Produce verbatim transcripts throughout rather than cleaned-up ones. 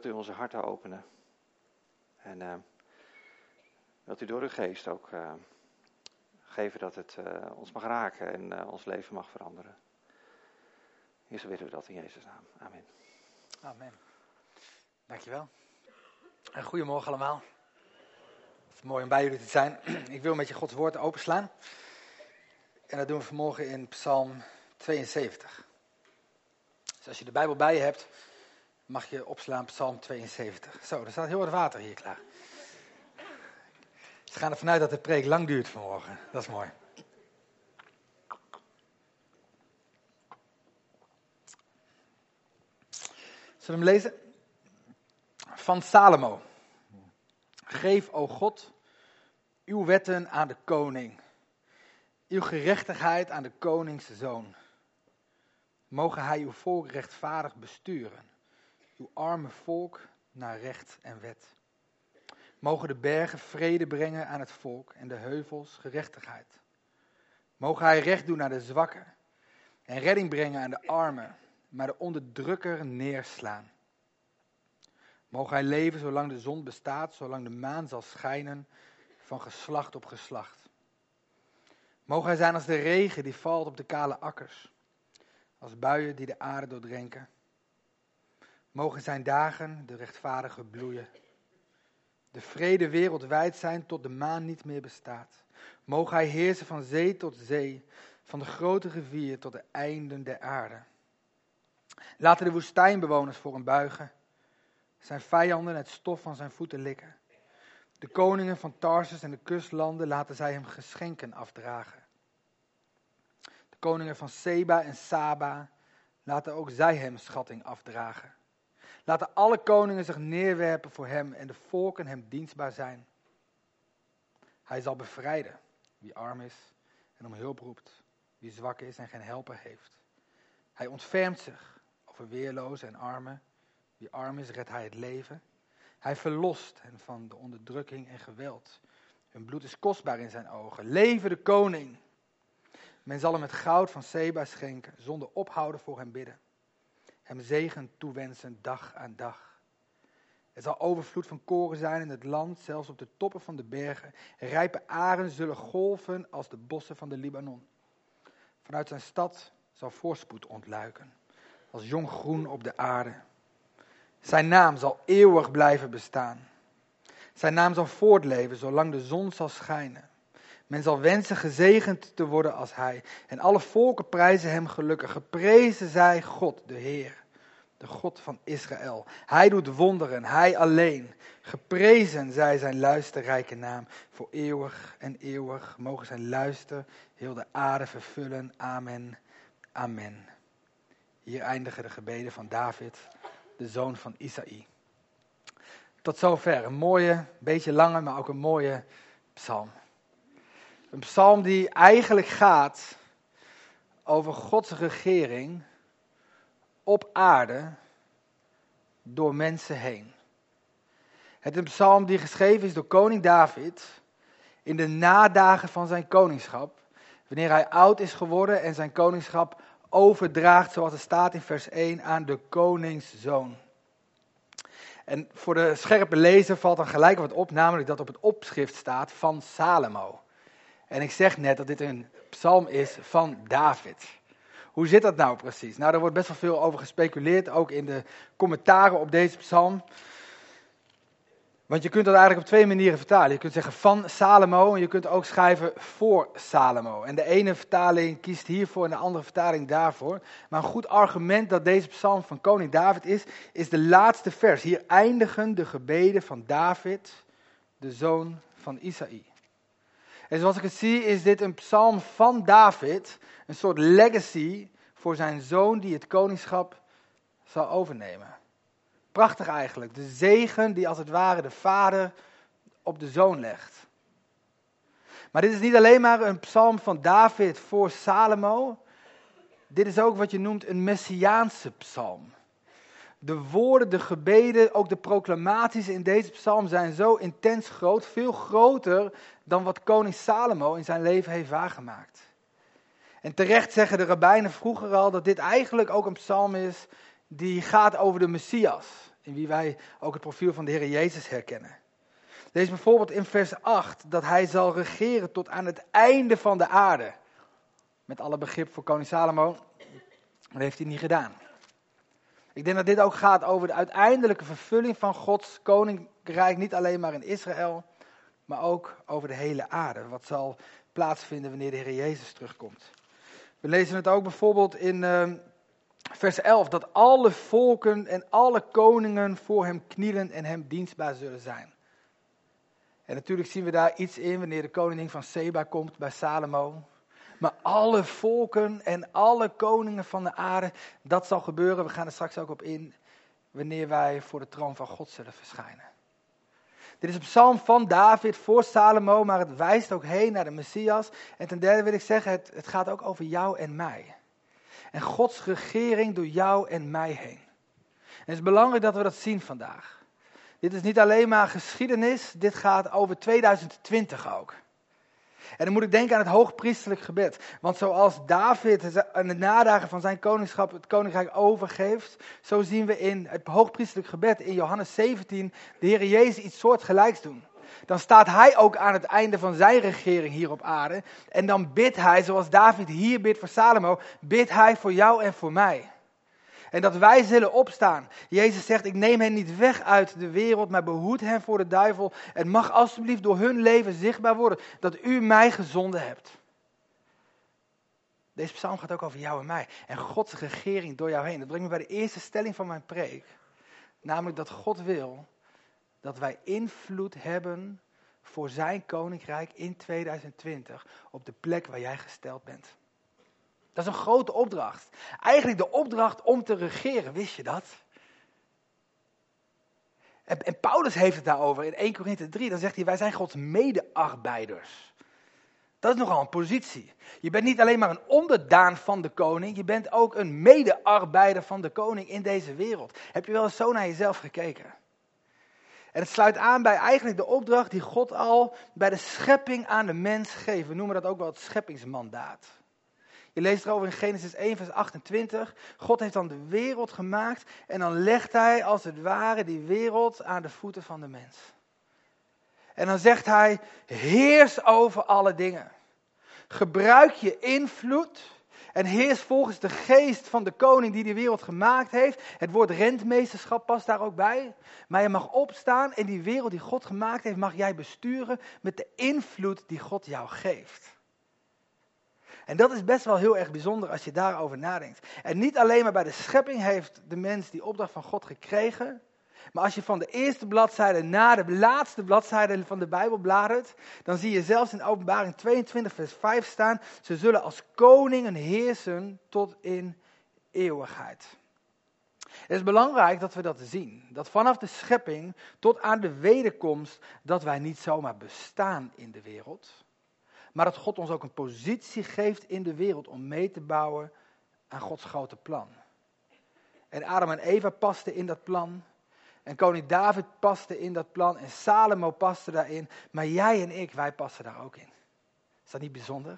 wilt u onze harten openen. En uh, wilt u door uw geest ook uh, geven dat het uh, ons mag raken en uh, ons leven mag veranderen. Heer, zo bidden we dat in Jezus' naam. Amen. Amen. Dankjewel. En goedemorgen allemaal. Het is mooi om bij jullie te zijn. Ik wil met je Gods woord openslaan. En dat doen we vanmorgen in Psalm tweeënzeventig. Dus als je de Bijbel bij je hebt, mag je opslaan Psalm tweeënzeventig. Zo, er staat heel wat water hier klaar. Ze gaan ervan uit dat de preek lang duurt vanmorgen. Dat is mooi. Zullen we hem lezen? Van Salomo. Geef, o God, uw wetten aan de koning. Uw gerechtigheid aan de koningszoon. Mogen hij uw volk rechtvaardig besturen. Uw arme volk naar recht en wet. Mogen de bergen vrede brengen aan het volk en de heuvels gerechtigheid. Mogen hij recht doen aan de zwakken en redding brengen aan de armen, maar de onderdrukker neerslaan. Mogen hij leven zolang de zon bestaat, zolang de maan zal schijnen van geslacht op geslacht. Mogen hij zijn als de regen die valt op de kale akkers, als buien die de aarde doordrenken. Mogen zijn dagen de rechtvaardige bloeien. De vrede wereldwijd zijn tot de maan niet meer bestaat. Mogen hij heersen van zee tot zee, van de grote rivier tot de einden der aarde. Laten de woestijnbewoners voor hem buigen, zijn vijanden het stof van zijn voeten likken. De koningen van Tarsus en de kustlanden laten zij hem geschenken afdragen. De koningen van Seba en Saba laten ook zij hem schatting afdragen. Laten alle koningen zich neerwerpen voor hem en de volken hem dienstbaar zijn. Hij zal bevrijden wie arm is en om hulp roept, wie zwak is en geen helper heeft. Hij ontfermt zich over weerlozen en armen. Wie arm is, redt hij het leven. Hij verlost hen van de onderdrukking en geweld. Hun bloed is kostbaar in zijn ogen. Leven de koning! Men zal hem het goud van Seba schenken, zonder ophouden voor hem bidden. Hem zegen toewensen dag aan dag. Er zal overvloed van koren zijn in het land, zelfs op de toppen van de bergen. Rijpe aren zullen golven als de bossen van de Libanon. Vanuit zijn stad zal voorspoed ontluiken, als jong groen op de aarde. Zijn naam zal eeuwig blijven bestaan. Zijn naam zal voortleven, zolang de zon zal schijnen. Men zal wensen gezegend te worden als hij. En alle volken prijzen hem gelukkig. Geprezen zij God, de Heer, de God van Israël. Hij doet wonderen, hij alleen. Geprezen zij zijn luisterrijke naam. Voor eeuwig en eeuwig mogen zijn luister heel de aarde vervullen. Amen, amen. Hier eindigen de gebeden van David, de zoon van Isaï. Tot zover. Een mooie, beetje lange, maar ook een mooie psalm. Een psalm die eigenlijk gaat over Gods regering op aarde door mensen heen. Het is een psalm die geschreven is door koning David in de nadagen van zijn koningschap. Wanneer hij oud is geworden en zijn koningschap overdraagt, zoals er staat in vers één, aan de koningszoon. En voor de scherpe lezer valt dan gelijk wat op, namelijk dat op het opschrift staat van Salomo. En ik zeg net dat dit een psalm is van David. Hoe zit dat nou precies? Nou, daar wordt best wel veel over gespeculeerd, ook in de commentaren op deze psalm. Want je kunt dat eigenlijk op twee manieren vertalen. Je kunt zeggen van Salomo en je kunt ook schrijven voor Salomo. En de ene vertaling kiest hiervoor en de andere vertaling daarvoor. Maar een goed argument dat deze psalm van koning David is, is de laatste vers. Hier eindigen de gebeden van David, de zoon van Isaï. En zoals ik het zie is dit een psalm van David, een soort legacy voor zijn zoon die het koningschap zal overnemen. Prachtig eigenlijk, de zegen die als het ware de vader op de zoon legt. Maar dit is niet alleen maar een psalm van David voor Salomo, dit is ook wat je noemt een messiaanse psalm. De woorden, de gebeden, ook de proclamaties in deze psalm zijn zo intens groot, veel groter dan wat koning Salomo in zijn leven heeft waargemaakt. En terecht zeggen de rabbijnen vroeger al dat dit eigenlijk ook een psalm is die gaat over de Messias. In wie wij ook het profiel van de Heer Jezus herkennen. Lees bijvoorbeeld in vers acht dat hij zal regeren tot aan het einde van de aarde. Met alle begrip voor koning Salomo, dat heeft hij niet gedaan. Ik denk dat dit ook gaat over de uiteindelijke vervulling van Gods koninkrijk, niet alleen maar in Israël, maar ook over de hele aarde. Wat zal plaatsvinden wanneer de Heer Jezus terugkomt. We lezen het ook bijvoorbeeld in uh, vers elf, dat alle volken en alle koningen voor hem knielen en hem dienstbaar zullen zijn. En natuurlijk zien we daar iets in wanneer de koning van Seba komt bij Salomo. Maar alle volken en alle koningen van de aarde, dat zal gebeuren. We gaan er straks ook op in wanneer wij voor de troon van God zullen verschijnen. Dit is een psalm van David voor Salomo, maar het wijst ook heen naar de Messias. En ten derde wil ik zeggen, het, het gaat ook over jou en mij. En Gods regering door jou en mij heen. En het is belangrijk dat we dat zien vandaag. Dit is niet alleen maar geschiedenis, dit gaat over tweeduizend twintig ook. En dan moet ik denken aan het hoogpriesterlijk gebed. Want zoals David in de nadagen van zijn koningschap het koninkrijk overgeeft, zo zien we in het hoogpriesterlijk gebed in Johannes zeventien de Heer Jezus iets soortgelijks doen. Dan staat hij ook aan het einde van zijn regering hier op aarde. En dan bidt hij, zoals David hier bidt voor Salomo, bidt hij voor jou en voor mij. En dat wij zullen opstaan. Jezus zegt, ik neem hen niet weg uit de wereld, maar behoed hen voor de duivel. Het mag alsjeblieft door hun leven zichtbaar worden dat u mij gezonden hebt. Deze psalm gaat ook over jou en mij. En Gods regering door jou heen. Dat brengt me bij de eerste stelling van mijn preek. Namelijk dat God wil dat wij invloed hebben voor zijn koninkrijk in tweeduizend twintig op de plek waar jij gesteld bent. Dat is een grote opdracht. Eigenlijk de opdracht om te regeren, wist je dat? En, en Paulus heeft het daarover in Eerste Korinthe drie. Dan zegt hij, wij zijn Gods medearbeiders. Dat is nogal een positie. Je bent niet alleen maar een onderdaan van de koning. Je bent ook een medearbeider van de koning in deze wereld. Heb je wel eens zo naar jezelf gekeken? En het sluit aan bij eigenlijk de opdracht die God al bij de schepping aan de mens geeft. We noemen dat ook wel het scheppingsmandaat. Je leest erover in Genesis één vers achtentwintig. God heeft dan de wereld gemaakt en dan legt hij als het ware die wereld aan de voeten van de mens. En dan zegt hij, heers over alle dingen. Gebruik je invloed en heers volgens de geest van de koning die de wereld gemaakt heeft. Het woord rentmeesterschap past daar ook bij. Maar je mag opstaan en die wereld die God gemaakt heeft mag jij besturen met de invloed die God jou geeft. En dat is best wel heel erg bijzonder als je daarover nadenkt. En niet alleen maar bij de schepping heeft de mens die opdracht van God gekregen. Maar als je van de eerste bladzijde naar de laatste bladzijde van de Bijbel bladert. Dan zie je zelfs in Openbaring tweeëntwintig vers vijf staan. Ze zullen als koningen heersen tot in eeuwigheid. Het is belangrijk dat we dat zien. Dat vanaf de schepping tot aan de wederkomst. Dat wij niet zomaar bestaan in de wereld. Maar dat God ons ook een positie geeft in de wereld om mee te bouwen aan Gods grote plan. En Adam en Eva pasten in dat plan. En koning David paste in dat plan. En Salomo paste daarin. Maar jij en ik, wij passen daar ook in. Is dat niet bijzonder?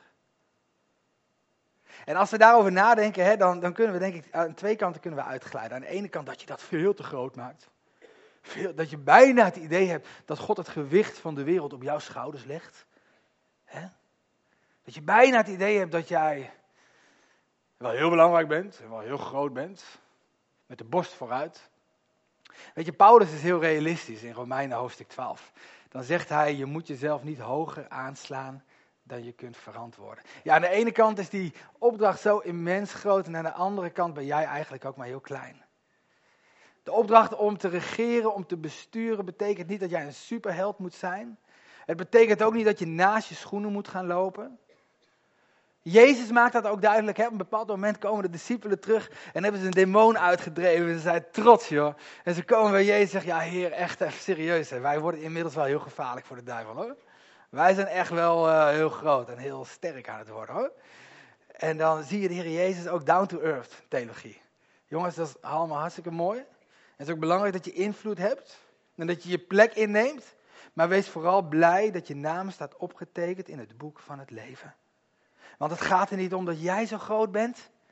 En als we daarover nadenken, hè, dan, dan kunnen we denk ik aan twee kanten kunnen we uitglijden. Aan de ene kant dat je dat veel te groot maakt. Veel, dat je bijna het idee hebt dat God het gewicht van de wereld op jouw schouders legt. Hè? Dat je bijna het idee hebt dat jij wel heel belangrijk bent en wel heel groot bent. Met de borst vooruit. Weet je, Paulus is heel realistisch in Romeinen hoofdstuk twaalf. Dan zegt hij, je moet jezelf niet hoger aanslaan dan je kunt verantwoorden. Ja, aan de ene kant is die opdracht zo immens groot en aan de andere kant ben jij eigenlijk ook maar heel klein. De opdracht om te regeren, om te besturen, betekent niet dat jij een superheld moet zijn. Het betekent ook niet dat je naast je schoenen moet gaan lopen. Jezus maakt dat ook duidelijk. Hè? Op een bepaald moment komen de discipelen terug en hebben ze een demon uitgedreven. Ze zijn trots, joh. En ze komen bij Jezus en zeggen, ja heer, echt even serieus. Hè? Wij worden inmiddels wel heel gevaarlijk voor de duivel, hoor. Wij zijn echt wel uh, heel groot en heel sterk aan het worden, hoor. En dan zie je de Heer Jezus ook down to earth theologie. Jongens, dat is allemaal hartstikke mooi. Het is ook belangrijk dat je invloed hebt en dat je je plek inneemt. Maar wees vooral blij dat je naam staat opgetekend in het boek van het leven. Want het gaat er niet om dat jij zo groot bent.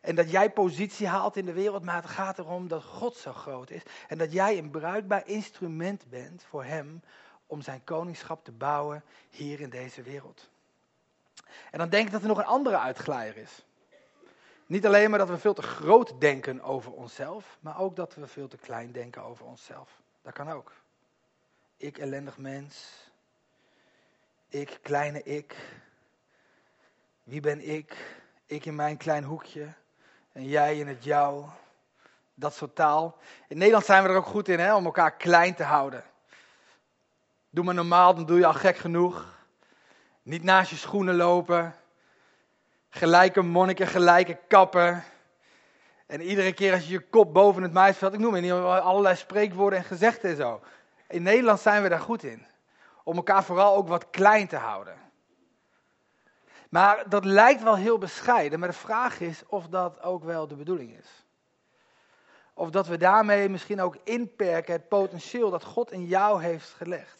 En dat jij positie haalt in de wereld, maar het gaat erom dat God zo groot is. En dat jij een bruikbaar instrument bent voor hem om zijn koningschap te bouwen hier in deze wereld. En dan denk ik dat er nog een andere uitglijer is. Niet alleen maar dat we veel te groot denken over onszelf, maar ook dat we veel te klein denken over onszelf. Dat kan ook. Ik ellendig mens. Ik, kleine ik. Wie ben ik? Ik in mijn klein hoekje. En jij in het jou. Dat soort taal. In Nederland zijn we er ook goed in, hè, om elkaar klein te houden. Doe maar normaal, dan doe je al gek genoeg. Niet naast je schoenen lopen. Gelijke monniken, gelijke kappen. En iedere keer als je je kop boven het maisveld, ik noem het niet, allerlei spreekwoorden en gezegden en zo. In Nederland zijn we daar goed in. Om elkaar vooral ook wat klein te houden. Maar dat lijkt wel heel bescheiden, maar de vraag is of dat ook wel de bedoeling is. Of dat we daarmee misschien ook inperken het potentieel dat God in jou heeft gelegd.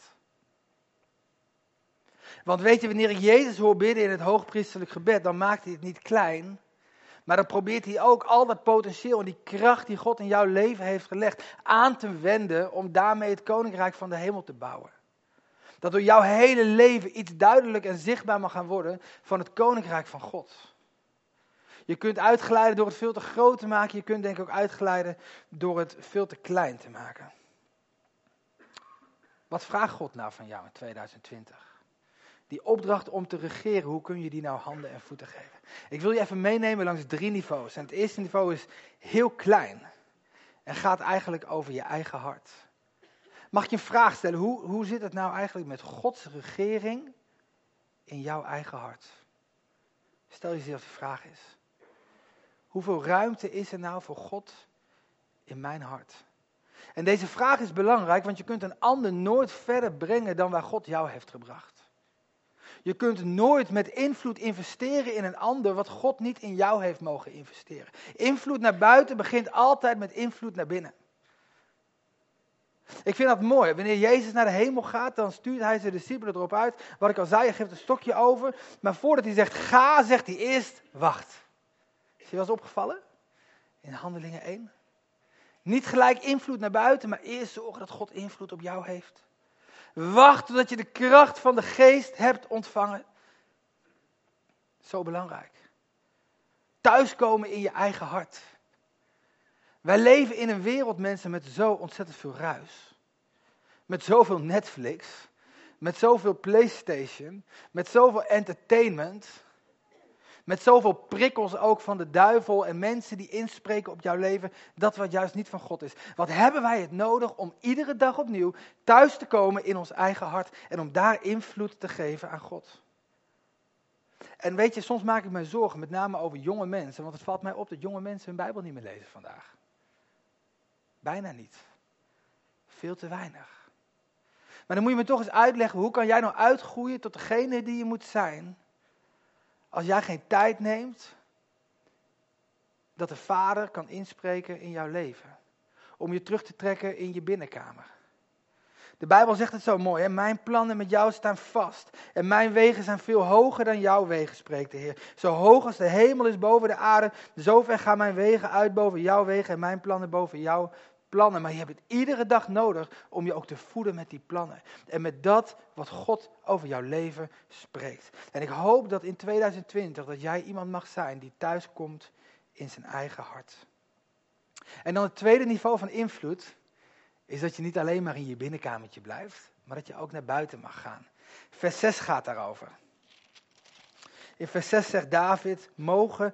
Want weet je, wanneer ik Jezus hoor bidden in het hoogpriesterlijk gebed, dan maakt hij het niet klein. Maar dan probeert hij ook al dat potentieel en die kracht die God in jouw leven heeft gelegd aan te wenden om daarmee het koninkrijk van de hemel te bouwen. Dat door jouw hele leven iets duidelijk en zichtbaar mag gaan worden van het koninkrijk van God. Je kunt uitglijden door het veel te groot te maken. Je kunt denk ik ook uitglijden door het veel te klein te maken. Wat vraagt God nou van jou in tweeduizend twintig? Die opdracht om te regeren, hoe kun je die nou handen en voeten geven? Ik wil je even meenemen langs drie niveaus. En het eerste niveau is heel klein. En gaat eigenlijk over je eigen hart. Mag ik je een vraag stellen? Hoe, hoe zit het nou eigenlijk met Gods regering in jouw eigen hart? Stel jezelf die vraag eens. Hoeveel ruimte is er nou voor God in mijn hart? En deze vraag is belangrijk, want je kunt een ander nooit verder brengen dan waar God jou heeft gebracht. Je kunt nooit met invloed investeren in een ander wat God niet in jou heeft mogen investeren. Invloed naar buiten begint altijd met invloed naar binnen. Ik vind dat mooi. Wanneer Jezus naar de hemel gaat, dan stuurt hij zijn discipelen erop uit. Wat ik al zei, hij geeft een stokje over. Maar voordat hij zegt ga, zegt hij eerst wacht. Is je wel eens opgevallen? In Handelingen één. Niet gelijk invloed naar buiten, maar eerst zorgen dat God invloed op jou heeft. Wacht totdat je de kracht van de geest hebt ontvangen. Zo belangrijk. Thuiskomen in je eigen hart. Wij leven in een wereld, mensen, met zo ontzettend veel ruis. Met zoveel Netflix. Met zoveel PlayStation. Met zoveel entertainment. Met zoveel prikkels ook van de duivel en mensen die inspreken op jouw leven. Dat wat juist niet van God is. Wat hebben wij het nodig om iedere dag opnieuw thuis te komen in ons eigen hart. En om daar invloed te geven aan God. En weet je, soms maak ik mij zorgen, met name over jonge mensen. Want het valt mij op dat jonge mensen hun Bijbel niet meer lezen vandaag. Bijna niet. Veel te weinig. Maar dan moet je me toch eens uitleggen, hoe kan jij nou uitgroeien tot degene die je moet zijn, als jij geen tijd neemt, dat de Vader kan inspreken in jouw leven. Om je terug te trekken in je binnenkamer. De Bijbel zegt het zo mooi, hè? Mijn plannen met jou staan vast. En mijn wegen zijn veel hoger dan jouw wegen, spreekt de Heer. Zo hoog als de hemel is boven de aarde, zo ver gaan mijn wegen uit boven jouw wegen en mijn plannen boven jouw plannen. Maar je hebt het iedere dag nodig om je ook te voeden met die plannen. En met dat wat God over jouw leven spreekt. En ik hoop dat in tweeduizend twintig dat jij iemand mag zijn die thuis komt in zijn eigen hart. En dan het tweede niveau van invloed is dat je niet alleen maar in je binnenkamertje blijft, maar dat je ook naar buiten mag gaan. Vers zes gaat daarover. In vers zes zegt David, mogen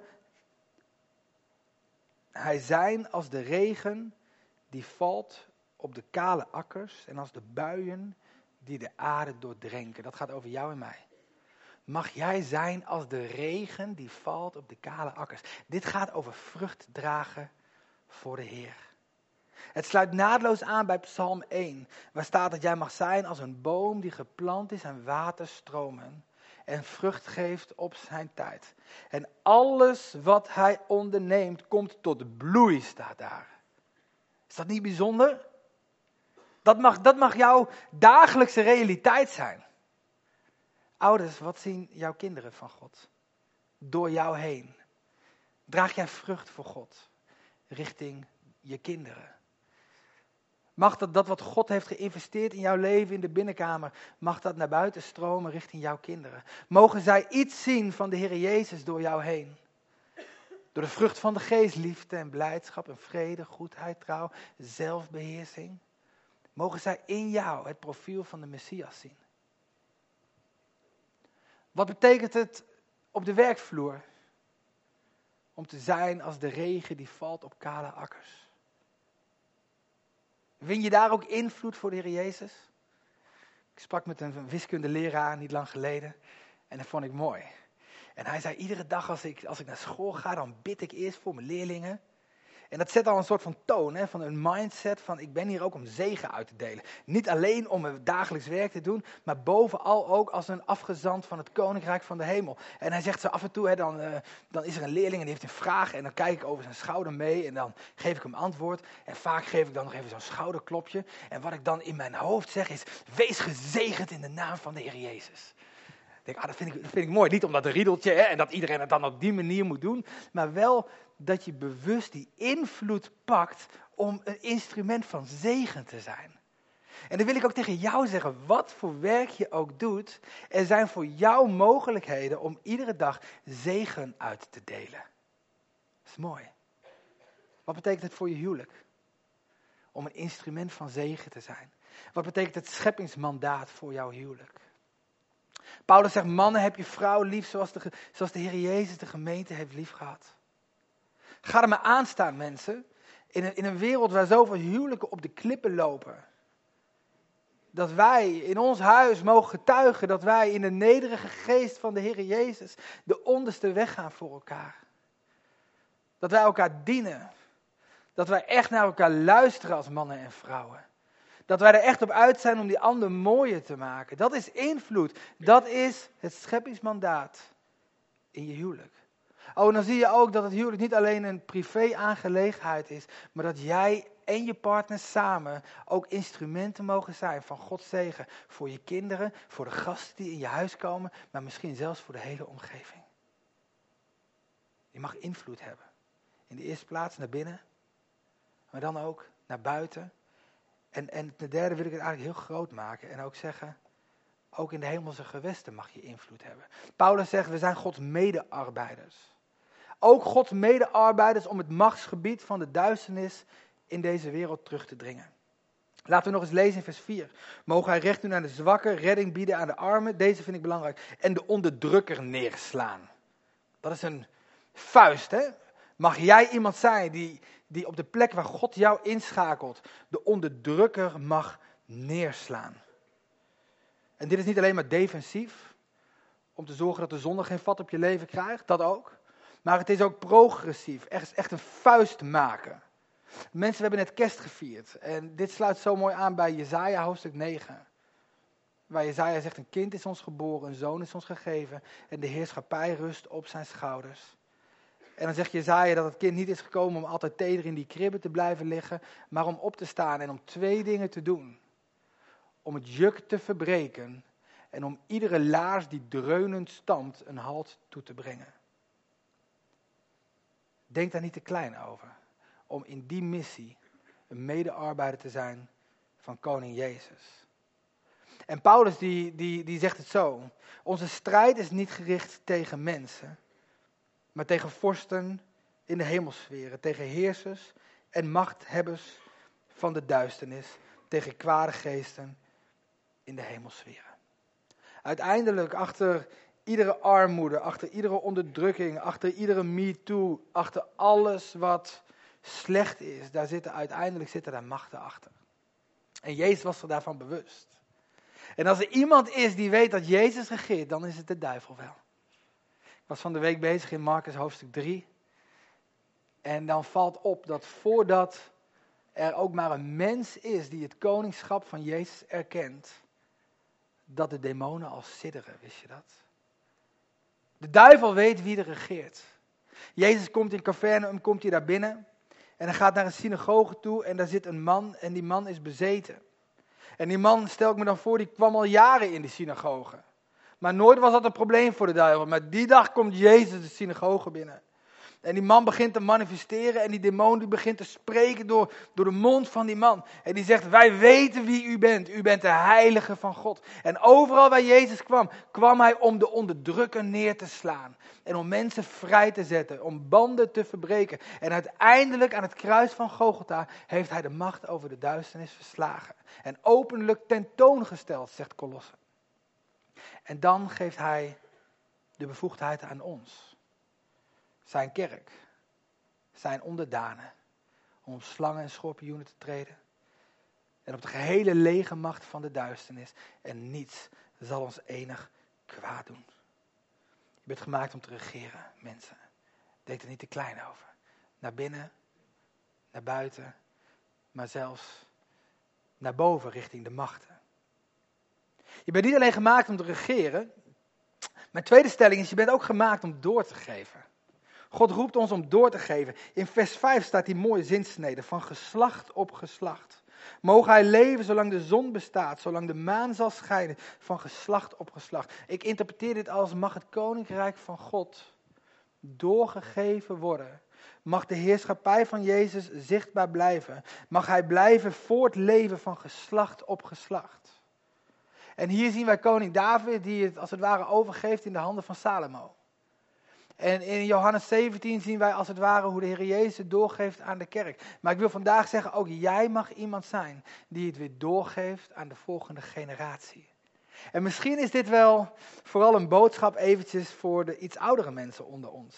hij zijn als de regen die valt op de kale akkers en als de buien die de aarde doordrenken. Dat gaat over jou en mij. Mag jij zijn als de regen die valt op de kale akkers. Dit gaat over vrucht dragen voor de Heer. Het sluit naadloos aan bij Psalm één, waar staat dat jij mag zijn als een boom die geplant is aan waterstromen en vrucht geeft op zijn tijd. En alles wat hij onderneemt komt tot bloei, staat daar. Is dat niet bijzonder? Dat mag, dat mag jouw dagelijkse realiteit zijn. Ouders, wat zien jouw kinderen van God? Door jou heen. Draag jij vrucht voor God richting je kinderen? Mag dat, dat wat God heeft geïnvesteerd in jouw leven in de binnenkamer, mag dat naar buiten stromen richting jouw kinderen? Mogen zij iets zien van de Heer Jezus door jou heen? Door de vrucht van de geest, liefde en blijdschap en vrede, goedheid, trouw, zelfbeheersing. Mogen zij in jou het profiel van de Messias zien? Wat betekent het op de werkvloer? Om te zijn als de regen die valt op kale akkers. Win je daar ook invloed voor de Heer Jezus? Ik sprak met een wiskundeleraar niet lang geleden en dat vond ik mooi. En hij zei, iedere dag als ik, als ik naar school ga, dan bid ik eerst voor mijn leerlingen. En dat zet al een soort van toon, hè, van een mindset van ik ben hier ook om zegen uit te delen. Niet alleen om mijn dagelijks werk te doen, maar bovenal ook als een afgezant van het koninkrijk van de hemel. En hij zegt zo af en toe, hè, dan, uh, dan is er een leerling en die heeft een vraag en dan kijk ik over zijn schouder mee en dan geef ik hem antwoord. En vaak geef ik dan nog even zo'n schouderklopje. En wat ik dan in mijn hoofd zeg is, wees gezegend in de naam van de Heer Jezus. Ik denk, ah, dat, vind ik, dat vind ik mooi. Niet omdat een riedeltje hè, en dat iedereen het dan op die manier moet doen. Maar wel dat je bewust die invloed pakt om een instrument van zegen te zijn. En dan wil ik ook tegen jou zeggen, wat voor werk je ook doet. Er zijn voor jou mogelijkheden om iedere dag zegen uit te delen. Dat is mooi. Wat betekent het voor je huwelijk? Om een instrument van zegen te zijn. Wat betekent het scheppingsmandaat voor jouw huwelijk? Paulus zegt, mannen, heb je vrouw lief zoals de, zoals de Heer Jezus de gemeente heeft liefgehad. Ga er maar aan staan, mensen. In een, in een wereld waar zoveel huwelijken op de klippen lopen. Dat wij in ons huis mogen getuigen dat wij in de nederige geest van de Heer Jezus de onderste weg gaan voor elkaar. Dat wij elkaar dienen. Dat wij echt naar elkaar luisteren als mannen en vrouwen. Dat wij er echt op uit zijn om die ander mooier te maken. Dat is invloed. Dat is het scheppingsmandaat in je huwelijk. Oh, en dan zie je ook dat het huwelijk niet alleen een privé-aangelegenheid is, maar dat jij en je partner samen ook instrumenten mogen zijn van Gods zegen voor je kinderen, voor de gasten die in je huis komen, maar misschien zelfs voor de hele omgeving. Je mag invloed hebben. In de eerste plaats naar binnen, maar dan ook naar buiten. En, en ten derde wil ik het eigenlijk heel groot maken en ook zeggen, ook in de hemelse gewesten mag je invloed hebben. Paulus zegt, we zijn Gods medearbeiders. Ook Gods medearbeiders om het machtsgebied van de duisternis in deze wereld terug te dringen. Laten we nog eens lezen in vers vier. Mogen hij recht doen aan de zwakken, redding bieden aan de armen, deze vind ik belangrijk, en de onderdrukker neerslaan. Dat is een vuist, hè? Mag jij iemand zijn die, die op de plek waar God jou inschakelt, de onderdrukker mag neerslaan. En dit is niet alleen maar defensief, om te zorgen dat de zonde geen vat op je leven krijgt, dat ook. Maar het is ook progressief, echt, echt een vuist maken. Mensen, we hebben net kerst gevierd. En dit sluit zo mooi aan bij Jesaja hoofdstuk negen. Waar Jesaja zegt, een kind is ons geboren, een zoon is ons gegeven. En de heerschappij rust op zijn schouders. En dan zegt Jesaja dat het kind niet is gekomen om altijd teder in die kribbe te blijven liggen. Maar om op te staan en om twee dingen te doen. Om het juk te verbreken. En om iedere laars die dreunend stampt een halt toe te brengen. Denk daar niet te klein over. Om in die missie een medearbeider te zijn van koning Jezus. En Paulus die, die, die zegt het zo. Onze strijd is niet gericht tegen mensen. Maar tegen vorsten in de hemelsferen. Tegen heersers en machthebbers van de duisternis. Tegen kwade geesten in de hemelsferen. Uiteindelijk achter iedere armoede, achter iedere onderdrukking, achter iedere MeToo, achter alles wat slecht is, daar zitten uiteindelijk zitten daar machten achter. En Jezus was zich daarvan bewust. En als er iemand is die weet dat Jezus regeert, dan is het de duivel wel. Ik was van de week bezig in Marcus hoofdstuk drie. En dan valt op dat voordat er ook maar een mens is die het koningschap van Jezus erkent, dat de demonen al sidderen, wist je dat? De duivel weet wie er regeert. Jezus komt in Capernaum, komt hij daar binnen. En hij gaat naar een synagoge toe en daar zit een man en die man is bezeten. En die man, stel ik me dan voor, die kwam al jaren in de synagoge. Maar nooit was dat een probleem voor de duivel. Maar die dag komt Jezus de synagoge binnen. En die man begint te manifesteren en die demon die begint te spreken door, door de mond van die man. En die zegt, wij weten wie u bent. U bent de heilige van God. En overal waar Jezus kwam, kwam hij om de onderdrukker neer te slaan. En om mensen vrij te zetten, om banden te verbreken. En uiteindelijk aan het kruis van Golgotha heeft hij de macht over de duisternis verslagen. En openlijk tentoongesteld, zegt Kolosse. En dan geeft hij de bevoegdheid aan ons. Zijn kerk, zijn onderdanen, om op slangen en schorpioenen te treden. En op de gehele legermacht van de duisternis. En niets zal ons enig kwaad doen. Je bent gemaakt om te regeren, mensen. Denk er niet te klein over. Naar binnen, naar buiten, maar zelfs naar boven richting de machten. Je bent niet alleen gemaakt om te regeren. Mijn tweede stelling is, je bent ook gemaakt om door te geven. God roept ons om door te geven. In vers vijf staat die mooie zinsnede, van geslacht op geslacht. Mogen hij leven zolang de zon bestaat, zolang de maan zal schijnen, van geslacht op geslacht. Ik interpreteer dit als, mag het koninkrijk van God doorgegeven worden. Mag de heerschappij van Jezus zichtbaar blijven. Mag hij blijven voortleven van geslacht op geslacht. En hier zien wij koning David die het als het ware overgeeft in de handen van Salomo. En in Johannes zeventien zien wij als het ware hoe de Heer Jezus het doorgeeft aan de kerk. Maar ik wil vandaag zeggen, ook jij mag iemand zijn die het weer doorgeeft aan de volgende generatie. En misschien is dit wel vooral een boodschap eventjes voor de iets oudere mensen onder ons.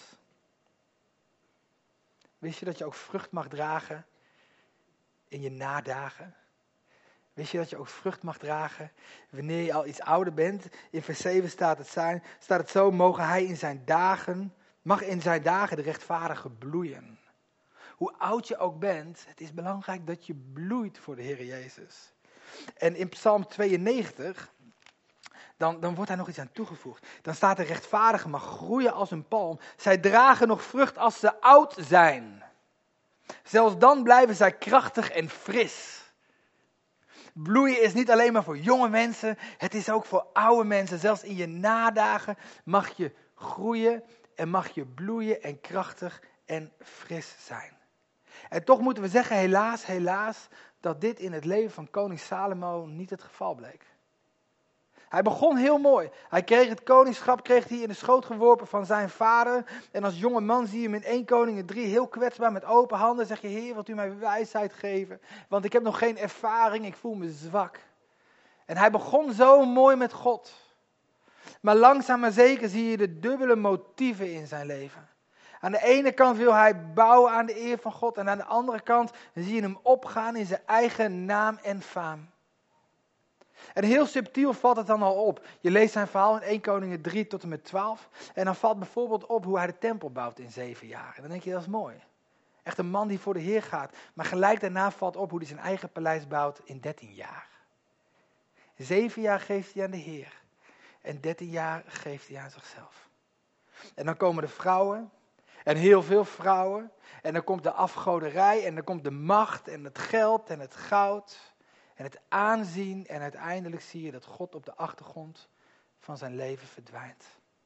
Wist je dat je ook vrucht mag dragen in je nadagen? Wist je dat je ook vrucht mag dragen wanneer je al iets ouder bent? In vers zeven staat het, zijn, staat het zo, mogen hij in zijn dagen, mag in zijn dagen de rechtvaardige bloeien. Hoe oud je ook bent, het is belangrijk dat je bloeit voor de Heer Jezus. En in Psalm tweeënnegentig, dan, dan wordt daar nog iets aan toegevoegd. Dan staat de rechtvaardige mag groeien als een palm. Zij dragen nog vrucht als ze oud zijn. Zelfs dan blijven zij krachtig en fris. Bloeien is niet alleen maar voor jonge mensen, het is ook voor oude mensen. Zelfs in je nadagen mag je groeien en mag je bloeien en krachtig en fris zijn. En toch moeten we zeggen, helaas, helaas, dat dit in het leven van koning Salomo niet het geval bleek. Hij begon heel mooi. Hij kreeg het koningschap, kreeg hij in de schoot geworpen van zijn vader. En als jonge man zie je hem in Eerste Koningen drie heel kwetsbaar met open handen. Zeg je, Heer, wilt u mij wijsheid geven? Want ik heb nog geen ervaring, ik voel me zwak. En hij begon zo mooi met God. Maar langzaam maar zeker zie je de dubbele motieven in zijn leven. Aan de ene kant wil hij bouwen aan de eer van God. En aan de andere kant zie je hem opgaan in zijn eigen naam en faam. En heel subtiel valt het dan al op. Je leest zijn verhaal in Eerste Koningen drie tot en met twaalf. En dan valt bijvoorbeeld op hoe hij de tempel bouwt in zeven jaar. En dan denk je, dat is mooi. Echt een man die voor de Heer gaat. Maar gelijk daarna valt op hoe hij zijn eigen paleis bouwt in dertien jaar. Zeven jaar geeft hij aan de Heer. En dertien jaar geeft hij aan zichzelf. En dan komen de vrouwen. En heel veel vrouwen. En dan komt de afgoderij. En dan komt de macht en het geld en het goud. En het aanzien en uiteindelijk zie je dat God op de achtergrond van zijn leven verdwijnt.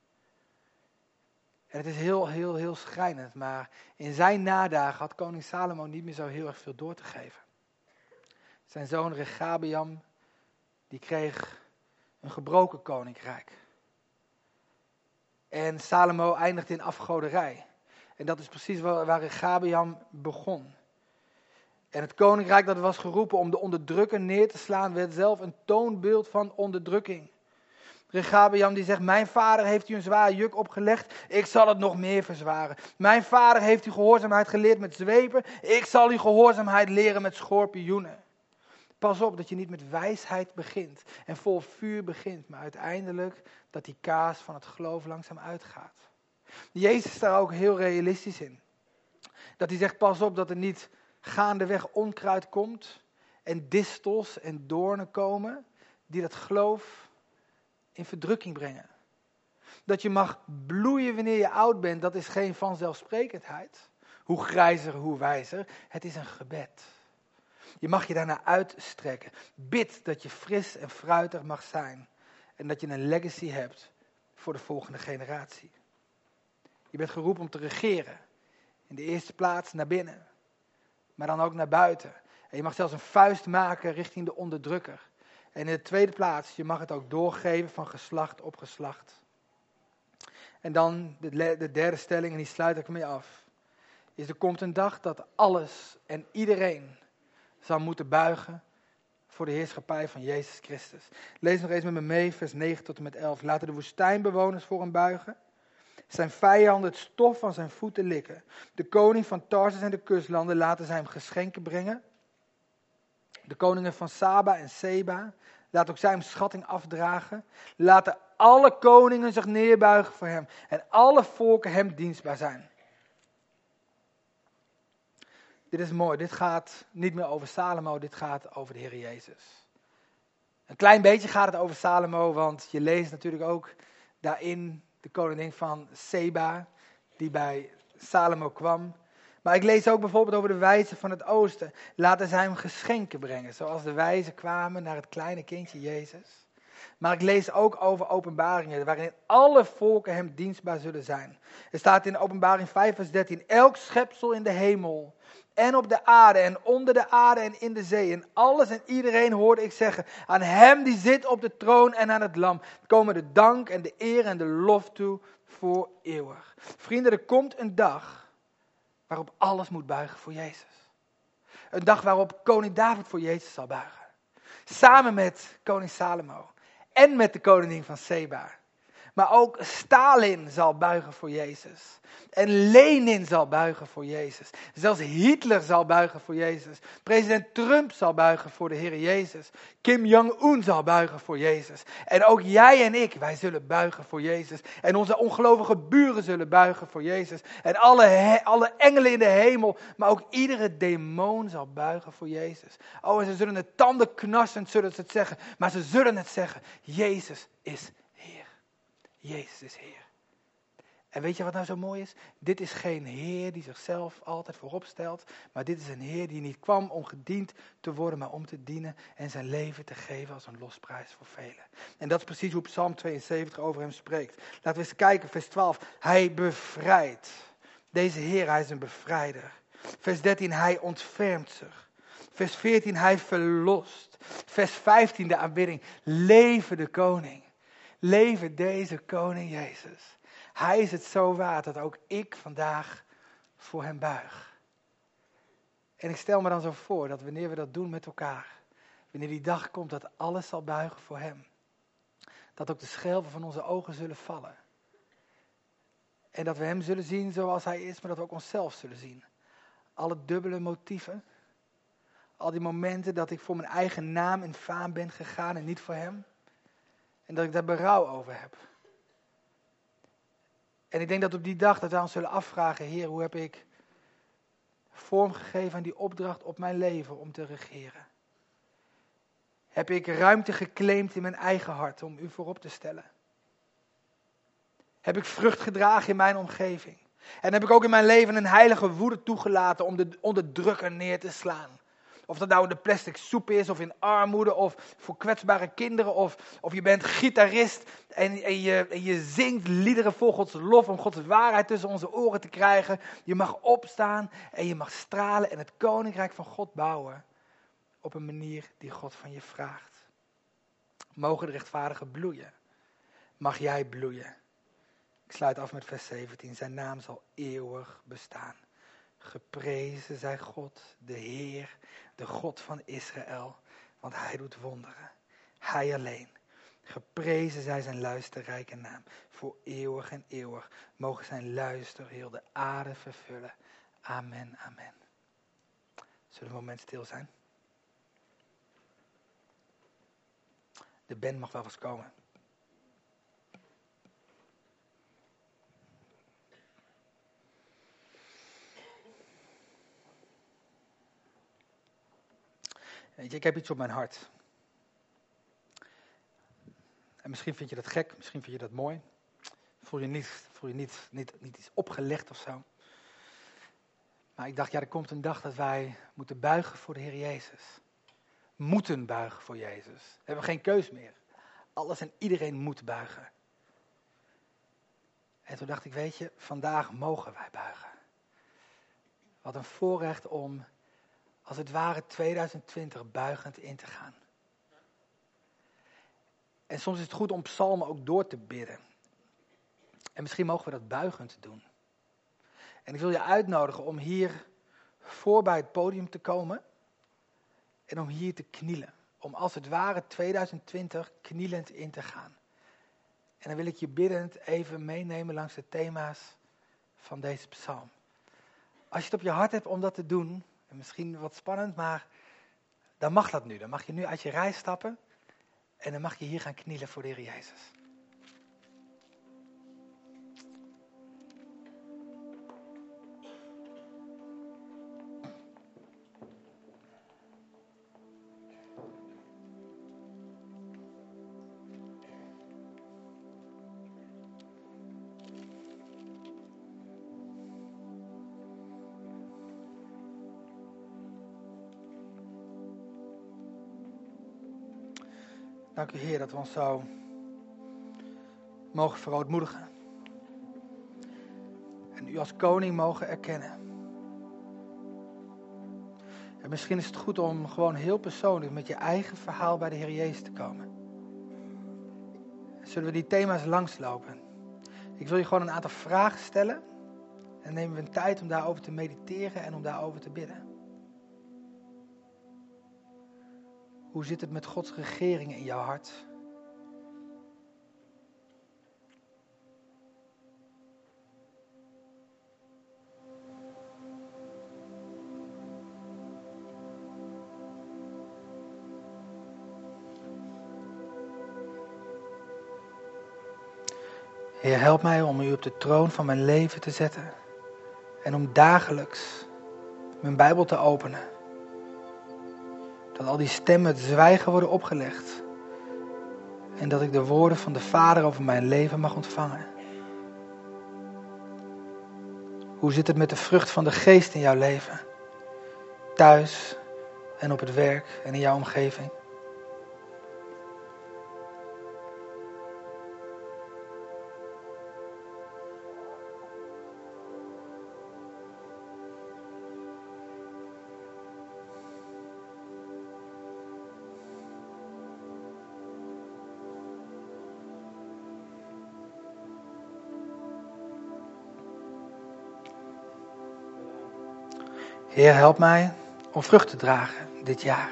En het is heel, heel, heel schrijnend, maar in zijn nadagen had koning Salomo niet meer zo heel erg veel door te geven. Zijn zoon Rechabeam, die kreeg een gebroken koninkrijk. En Salomo eindigde in afgoderij. En dat is precies waar, waar Rechabeam begon. En het koninkrijk dat was geroepen om de onderdrukker neer te slaan, werd zelf een toonbeeld van onderdrukking. Rechabeam die zegt, mijn vader heeft u een zwaar juk opgelegd, ik zal het nog meer verzwaren. Mijn vader heeft u gehoorzaamheid geleerd met zwepen, ik zal u gehoorzaamheid leren met schorpioenen. Pas op dat je niet met wijsheid begint en vol vuur begint, maar uiteindelijk dat die kaas van het geloof langzaam uitgaat. Jezus is daar ook heel realistisch in. Dat hij zegt, pas op dat er niet gaandeweg onkruid komt en distels en doornen komen die dat geloof in verdrukking brengen. Dat je mag bloeien wanneer je oud bent, dat is geen vanzelfsprekendheid. Hoe grijzer, hoe wijzer. Het is een gebed. Je mag je daarna uitstrekken. Bid dat je fris en fruitig mag zijn en dat je een legacy hebt voor de volgende generatie. Je bent geroepen om te regeren In de eerste plaats naar binnen, maar dan ook naar buiten. En je mag zelfs een vuist maken richting de onderdrukker. En in de tweede plaats, je mag het ook doorgeven van geslacht op geslacht. En dan de, de derde stelling, en die sluit ik mee af, is er komt een dag dat alles en iedereen zal moeten buigen voor de heerschappij van Jezus Christus. Lees nog eens met me mee, vers negen tot en met elf. Laten de woestijnbewoners voor hem buigen. Zijn vijanden het stof van zijn voeten likken. De koning van Tarsus en de kustlanden laten zij hem geschenken brengen. De koningen van Saba en Seba, laat ook zij hem schatting afdragen. Laten alle koningen zich neerbuigen voor hem. En alle volken hem dienstbaar zijn. Dit is mooi, dit gaat niet meer over Salomo, dit gaat over de Heer Jezus. Een klein beetje gaat het over Salomo, want je leest natuurlijk ook daarin de koningin van Seba, die bij Salomo kwam. Maar ik lees ook bijvoorbeeld over de wijzen van het oosten. Laten zij hem geschenken brengen, zoals de wijzen kwamen naar het kleine kindje Jezus. Maar ik lees ook over openbaringen, waarin alle volken hem dienstbaar zullen zijn. Er staat in Openbaring vijf vers dertien, elk schepsel in de hemel en op de aarde en onder de aarde en in de zee. En alles en iedereen hoorde ik zeggen, aan hem die zit op de troon en aan het lam komen de dank en de eer en de lof toe voor eeuwig. Vrienden, er komt een dag waarop alles moet buigen voor Jezus. Een dag waarop koning David voor Jezus zal buigen. Samen met koning Salomo en met de koningin van Seba. Maar ook Stalin zal buigen voor Jezus. En Lenin zal buigen voor Jezus. Zelfs Hitler zal buigen voor Jezus. President Trump zal buigen voor de Heer Jezus. Kim Jong-un zal buigen voor Jezus. En ook jij en ik, wij zullen buigen voor Jezus. En onze ongelovige buren zullen buigen voor Jezus. En alle, he- alle engelen in de hemel, maar ook iedere demon zal buigen voor Jezus. Oh, en ze zullen het tanden knarsend zullen ze het zeggen. Maar ze zullen het zeggen, Jezus is Heer. Jezus is Heer. En weet je wat nou zo mooi is? Dit is geen Heer die zichzelf altijd voorop stelt. Maar dit is een Heer die niet kwam om gediend te worden, maar om te dienen en zijn leven te geven als een losprijs voor velen. En dat is precies hoe Psalm tweeënzeventig over hem spreekt. Laten we eens kijken, vers twaalf. Hij bevrijdt. Deze Heer, hij is een bevrijder. Vers dertien, hij ontfermt zich. Vers veertien, hij verlost. Vers vijftien, de aanbidding. Leven de koning. Leven deze koning Jezus. Hij is het zo waard dat ook ik vandaag voor hem buig. En ik stel me dan zo voor dat wanneer we dat doen met elkaar, wanneer die dag komt dat alles zal buigen voor hem, dat ook de schelpen van onze ogen zullen vallen. En dat we hem zullen zien zoals hij is, maar dat we ook onszelf zullen zien. Alle dubbele motieven, al die momenten dat ik voor mijn eigen naam en faam ben gegaan en niet voor hem. En dat ik daar berouw over heb. En ik denk dat op die dag dat wij ons zullen afvragen, Heer, hoe heb ik vorm gegeven aan die opdracht op mijn leven om te regeren? Heb ik ruimte geclaimd in mijn eigen hart om u voorop te stellen? Heb ik vrucht gedragen in mijn omgeving? En heb ik ook in mijn leven een heilige woede toegelaten om de onderdrukker neer te slaan? Of dat nou in de plastic soep is, of in armoede, of voor kwetsbare kinderen, of, of je bent gitarist en, en, je, en je zingt liederen voor Gods lof om Gods waarheid tussen onze oren te krijgen. Je mag opstaan en je mag stralen en het koninkrijk van God bouwen op een manier die God van je vraagt. Mogen de rechtvaardigen bloeien? Mag jij bloeien? Ik sluit af met vers zeventien. Zijn naam zal eeuwig bestaan. Geprezen zij God, de Heer, de God van Israël, want hij doet wonderen. Hij alleen. Geprezen zij zijn luisterrijke naam, voor eeuwig en eeuwig. Mogen zijn luister heel de aarde vervullen. Amen, amen. Zullen we een moment stil zijn? De band mag wel eens komen. Weet je, ik heb iets op mijn hart. En misschien vind je dat gek, misschien vind je dat mooi. Voel je niet, voel je niet, niet, niet iets opgelegd of zo. Maar ik dacht, ja, er komt een dag dat wij moeten buigen voor de Heer Jezus. Moeten buigen voor Jezus. We hebben geen keus meer. Alles en iedereen moet buigen. En toen dacht ik, weet je, vandaag mogen wij buigen. Wat een voorrecht om, als het ware, tweeduizend twintig buigend in te gaan. En soms is het goed om psalmen ook door te bidden. En misschien mogen we dat buigend doen. En ik wil je uitnodigen om hier voor bij het podium te komen. En om hier te knielen. Om als het ware tweeduizend twintig knielend in te gaan. En dan wil ik je biddend even meenemen langs de thema's van deze psalm. Als je het op je hart hebt om dat te doen, en misschien wat spannend, maar dan mag dat nu. Dan mag je nu uit je rij stappen en dan mag je hier gaan knielen voor de Heer Jezus. Dank u Heer dat we ons zo mogen verootmoedigen. En u als koning mogen erkennen. En misschien is het goed om gewoon heel persoonlijk met je eigen verhaal bij de Heer Jezus te komen. Zullen we die thema's langslopen? Ik wil je gewoon een aantal vragen stellen. En dan nemen we een tijd om daarover te mediteren en om daarover te bidden. Hoe zit het met Gods regering in jouw hart? Heer, help mij om u op de troon van mijn leven te zetten. En om dagelijks mijn Bijbel te openen. Dat al die stemmen het zwijgen worden opgelegd. En dat ik de woorden van de Vader over mijn leven mag ontvangen. Hoe zit het met de vrucht van de geest in jouw leven? Thuis en op het werk en in jouw omgeving. Heer, help mij om vrucht te dragen dit jaar.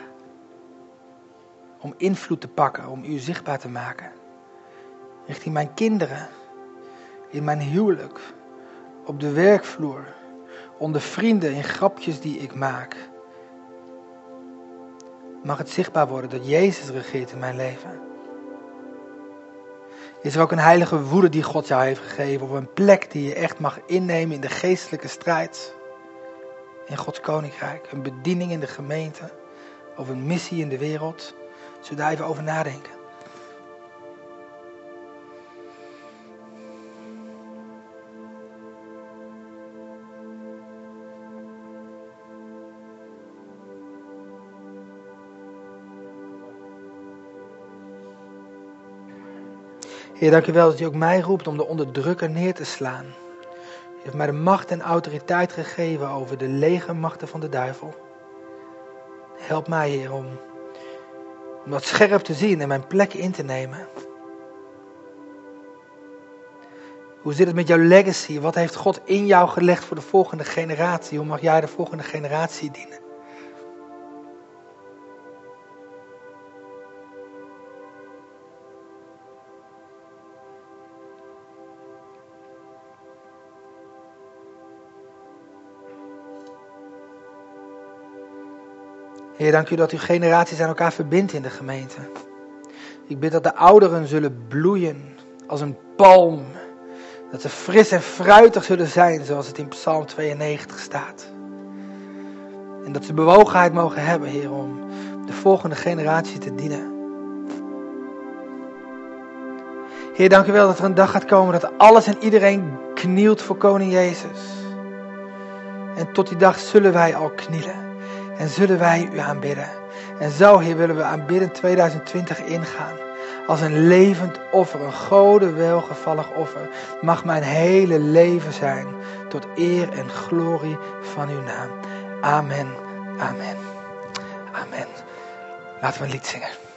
Om invloed te pakken, om u zichtbaar te maken. Richting mijn kinderen, in mijn huwelijk, op de werkvloer, onder vrienden, in grapjes die ik maak. Mag het zichtbaar worden dat Jezus regeert in mijn leven. Is er ook een heilige woede die God jou heeft gegeven, of een plek die je echt mag innemen in de geestelijke strijd? In Gods koninkrijk, een bediening in de gemeente of een missie in de wereld. Zullen we daar even over nadenken? Heer, dank u wel dat u ook mij roept om de onderdrukker neer te slaan. U heeft mij de macht en autoriteit gegeven over de legermachten van de duivel. Help mij, Heer, om, om dat scherp te zien en mijn plek in te nemen. Hoe zit het met jouw legacy? Wat heeft God in jou gelegd voor de volgende generatie? Hoe mag jij de volgende generatie dienen? Heer, dank u dat uw generaties aan elkaar verbindt in de gemeente. Ik bid dat de ouderen zullen bloeien als een palm. Dat ze fris en fruitig zullen zijn, zoals het in Psalm tweeënnegentig staat. En dat ze bewogenheid mogen hebben, Heer, om de volgende generatie te dienen. Heer, dank u wel dat er een dag gaat komen dat alles en iedereen knielt voor Koning Jezus. En tot die dag zullen wij al knielen. En zullen wij u aanbidden. En zo, Heer, willen we aanbidden tweeduizend twintig ingaan. als een levend offer, een gode welgevallig offer, mag mijn hele leven zijn tot eer en glorie van uw naam. Amen, amen, amen. Laten we een lied zingen.